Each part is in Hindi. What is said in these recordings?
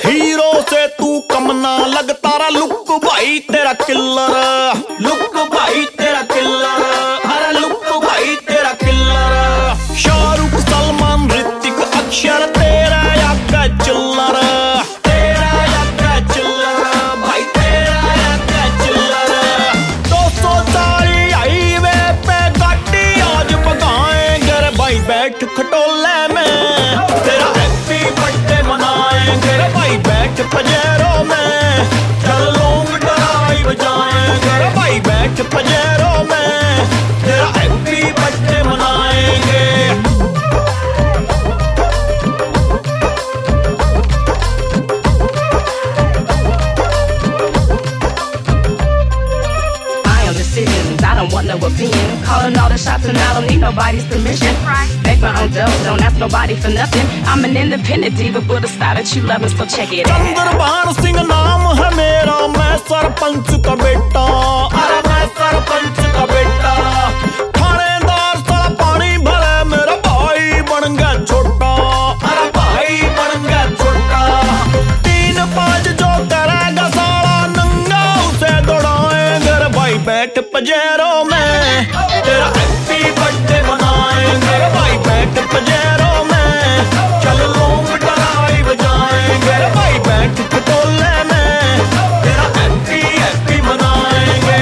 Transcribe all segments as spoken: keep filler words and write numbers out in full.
हीरो से तू कम ना लगता रा, लुक भाई तेरा किल्लर, लुक भाई तेरा किल्लर, अरे लुक भाई तेरा किल्लर। शाहरुख सलमान ऋतिक अक्षर तेरा याका चिल्लर, तेरा याका चिल्लर, भाई तेरा याका चिल्लर। दो सौ चाली हाईवे पे गाड़ी आज भगाएंगे रे भाई बैठ खटोले में, तेरा हैप्पी बर्थडे मनाएंगे रे भाई बैठ पजेरों में, चल लॉन्ग ड्राइव जाएंगे रे भाई बैठ पजेरों में, तेरा हैप्पी बर्थडे मनाएंगे। I don't want no opinion. Calling all the shots and I don't need nobody's permission. Make my own dough, don't ask nobody for nothing. I'm an independent diva, but a style that you loving, so check it out. Chandrabhan Singh नाम है मेरा, मैं सरपंच का बेटा, अरे मैं सरपंच का बेटा। थानेदार साला पानी भरे मेरा भाई बन गया छोटा, अरे भाई बन गया छोटा। तीन पाँच जो करेगा साला नंगा उसे दौड़ाएंगे रे भाई बैठ पजेरों में, तेरा हैप्पी बर्थडे मनाएंगे रे भाई बैठ पजेरों में, चल लॉन्ग ड्राइव जाएंगे रे भाई बैठ खटोले में, तेरा हैप्पी हैप्पी मनाएंगे।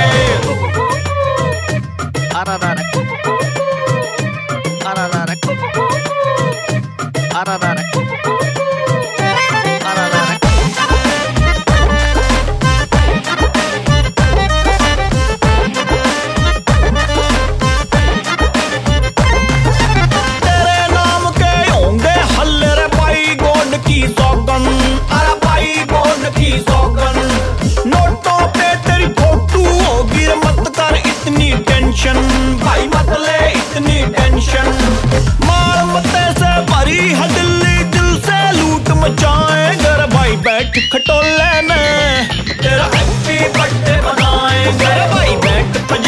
नोटों पे तेरी फोटो होगी रे मत कर इतनी टेंशन, भाई मत ले इतनी टेंशन। मार मते से भरी है दिल्ली, दिल से लूट मचाएंगे रे भाई बैठ खटोले में, तेरा हैप्पी बर्थडे मनाएंगे रे भाई बैठ